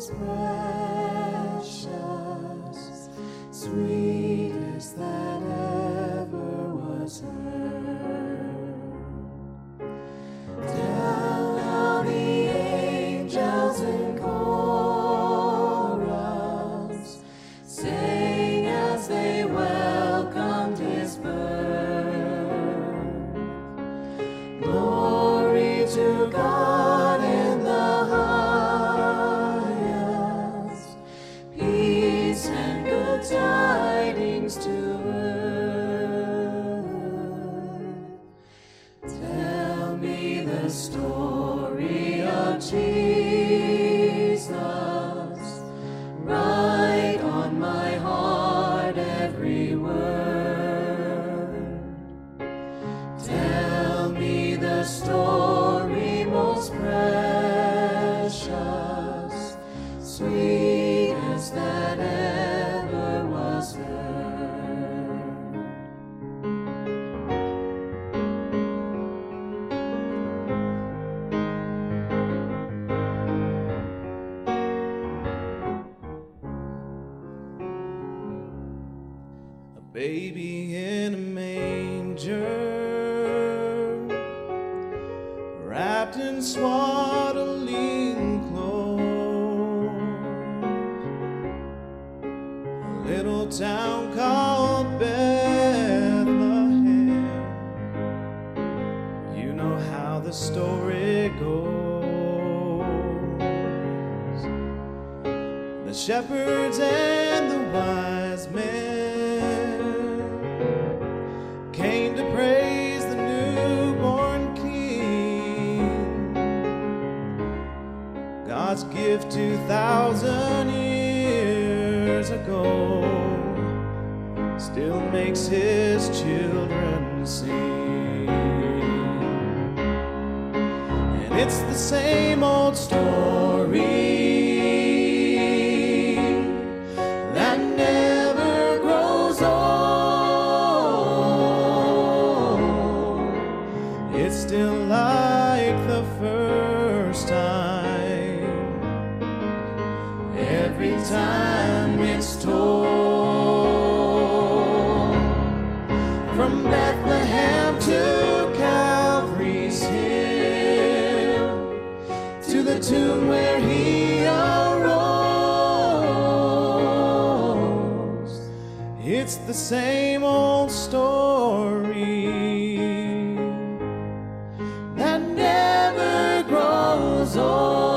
most precious, sweetest that ever was heard. Tell how the angels in chorus sang as they welcomed his birth. Glory to God in the highest, peace and good tidings to earth. Tell me the story of Jesus, write on my heart every word. Tell me the story most precious, sweetest that ever was heard. A baby in a manger, wrapped in swaddling clothes, a little town called Bethlehem. You know how the story goes. The shepherds and the wise men came to praise the newborn King. God's gift 2,000 years ago still makes his children sing. And it's the same old story that never grows old. It's still like the first time, every time it's told. From Bethlehem to Calvary's hill, to the tomb where he arose, it's the same old story that never grows old.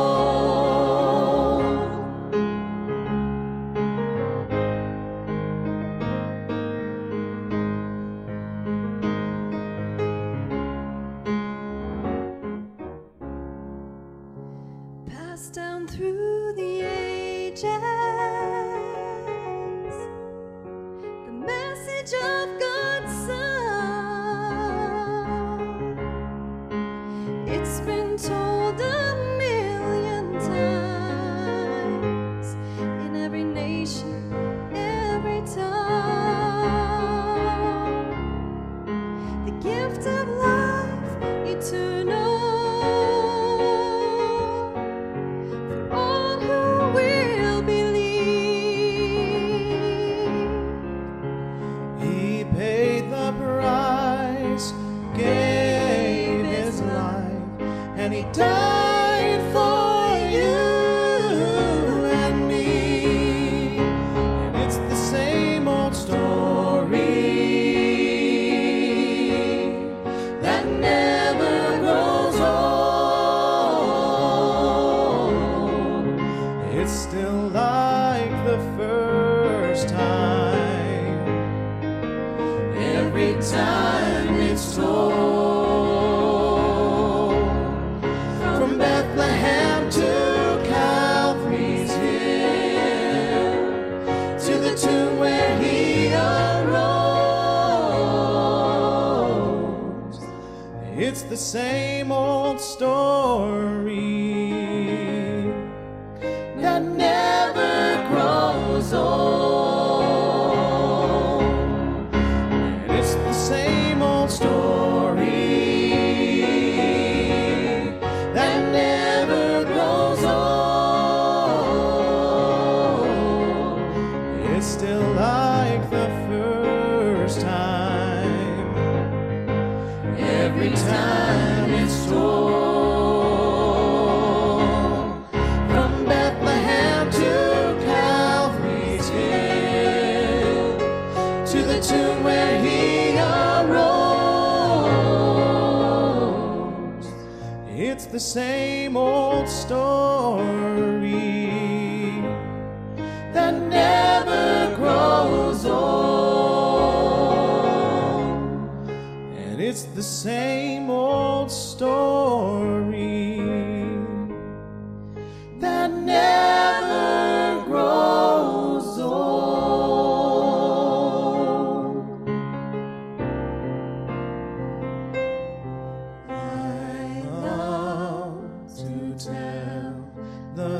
Passed down through the ages, the message of God's Son. It's been told a million times in every nation, every tongue. The gift of life eternal, all who will believe. He paid the price, gave his life, and he died for you and me. And it's the same old story that never grows old. It's still like the first time, every time it's told. From Bethlehem to Calvary's hill, to the tomb where he arose, it's the same old story that never grows old. And it's the same old story that never grows old. the same old story that never grows old. I love to tell the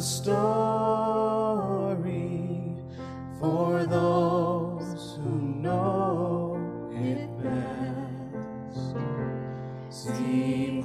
story for those who know it best, seem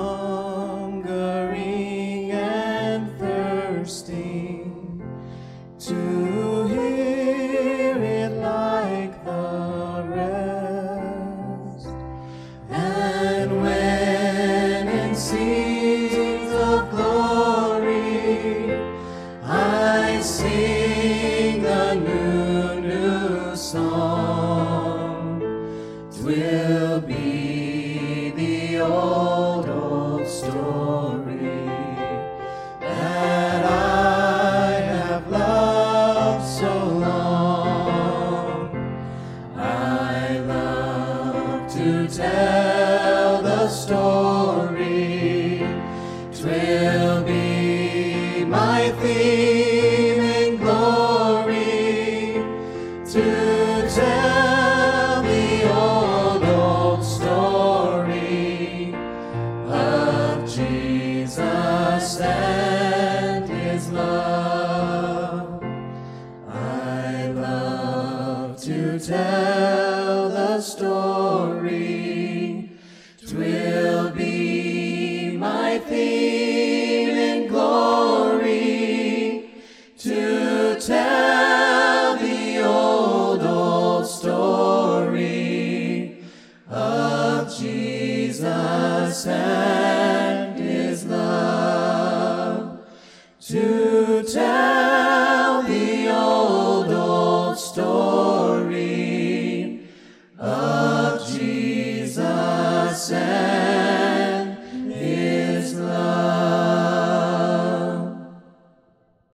hungering and thirsting to hear it like the rest. And when in seasons of glory I sing the new song, 'twill be the old story that I have loved so long. I love to tell the story, 'twill be my theme in glory, to tell the old story of Jesus and his love. I love to tell the story, 'twill be my theme in glory, to tell the old story of Jesus and his love, to tell